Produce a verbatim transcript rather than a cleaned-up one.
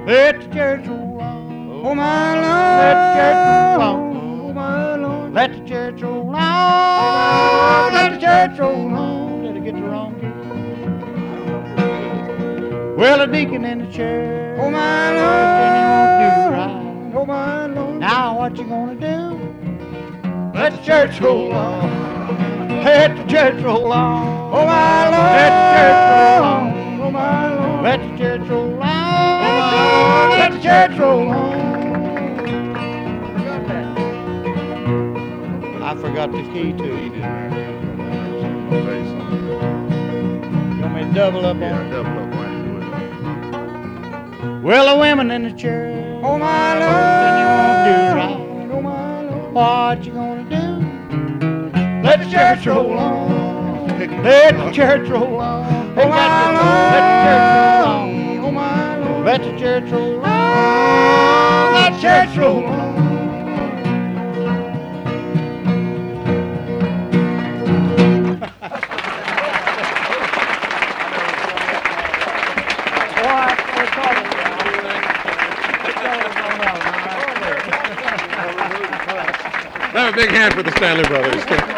Let the church roll on. Oh my Lord, Let the church roll on. oh my Lord, Let the church roll on. Let the church roll on. Did I get the wrong key? Well, a deacon in the church. oh my Then he won't do Lord, right. oh my Lord. Now what you gonna do? Let the church roll on. Let the church roll on. Oh my Lord, Let the church roll on. oh my Lord, Let the church roll on. Let the church roll on. I forgot the key to it. You want me to double up on Yeah, it? double up while you do it. Well, the women in the church. oh my Then you won't do Lord, right. oh my Lord. What you gonna do? Let the church roll on. Let the church roll on. They Oh got my this on. Let the church roll on. Lord, oh my Lord. Let the church roll on. Let the church roll on. Have a big hand for the Stanley Brothers.